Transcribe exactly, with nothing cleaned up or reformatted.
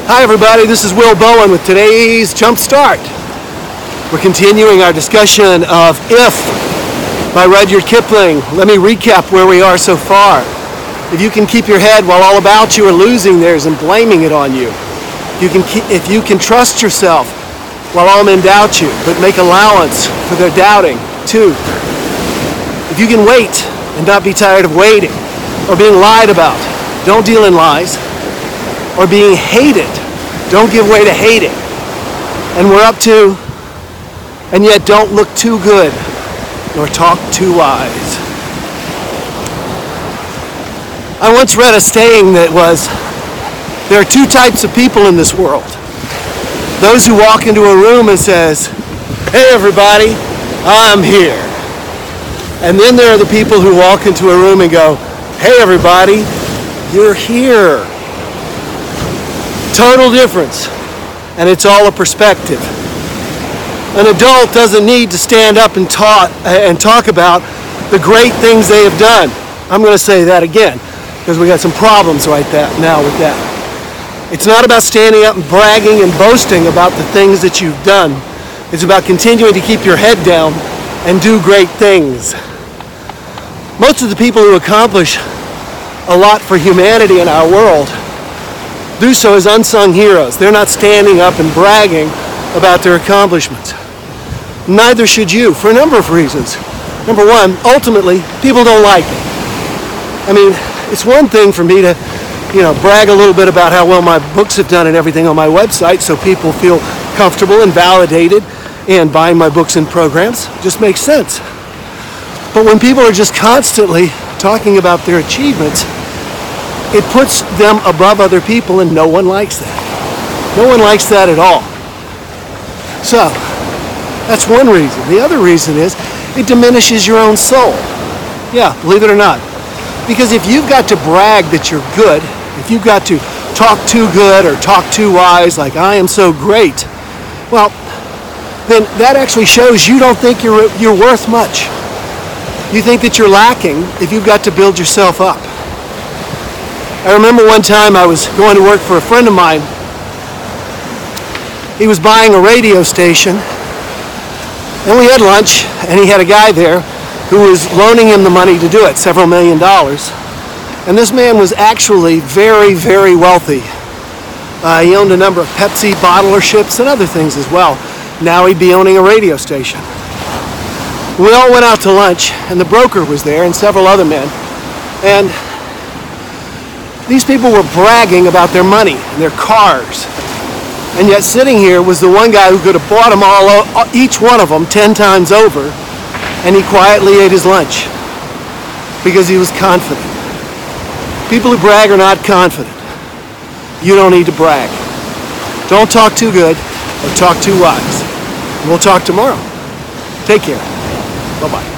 Hi everybody, this is Will Bowen with today's Jump Start. We're continuing our discussion of If by Rudyard Kipling. Let me recap where we are so far. If you can keep your head while all about you are losing theirs and blaming it on you. You can keep, if you can trust yourself while all men doubt you, but make allowance for their doubting too. If you can wait and not be tired of waiting or being lied about, don't deal in lies. Or being hated, don't give way to hating. And we're up to, and yet don't look too good, nor talk too wise. I once read a saying that was, there are two types of people in this world. Those who walk into a room and says, hey everybody, I'm here. And then there are the people who walk into a room and go, hey everybody, you're here. Total difference, and it's all a perspective. An adult doesn't need to stand up and talk and talk about the great things they have done. I'm going to say that again because we got some problems right that now with that. It's not about standing up and bragging and boasting about the things that you've done. It's about continuing to keep your head down and do great things. Most of the people who accomplish a lot for humanity in our world do so as unsung heroes. They're not standing up and bragging about their accomplishments. Neither should you, for a number of reasons. Number one, ultimately, people don't like it. I mean, it's one thing for me to, you know, brag a little bit about how well my books have done and everything on my website so people feel comfortable and validated and buying my books and programs. It just makes sense. But when people are just constantly talking about their achievements, it puts them above other people, and no one likes that. No one likes that at all. So, that's one reason. The other reason is it diminishes your own soul. Yeah, believe it or not. Because if you've got to brag that you're good, if you've got to talk too good or talk too wise, like I am so great, well, then that actually shows you don't think you're, you're worth much. You think that you're lacking if you've got to build yourself up. I remember one time I was going to work for a friend of mine. He was buying a radio station, and we had lunch, and he had a guy there who was loaning him the money to do it, several million dollars. And this man was actually very, very wealthy. Uh, he owned a number of Pepsi bottlerships and other things as well. Now he'd be owning a radio station. We all went out to lunch, and the broker was there, and several other men. And these people were bragging about their money and their cars. And yet sitting here was the one guy who could have bought them all, each one of them ten times over, and he quietly ate his lunch because he was confident. People who brag are not confident. You don't need to brag. Don't talk too good or talk too wise. We'll talk tomorrow. Take care. Bye-bye.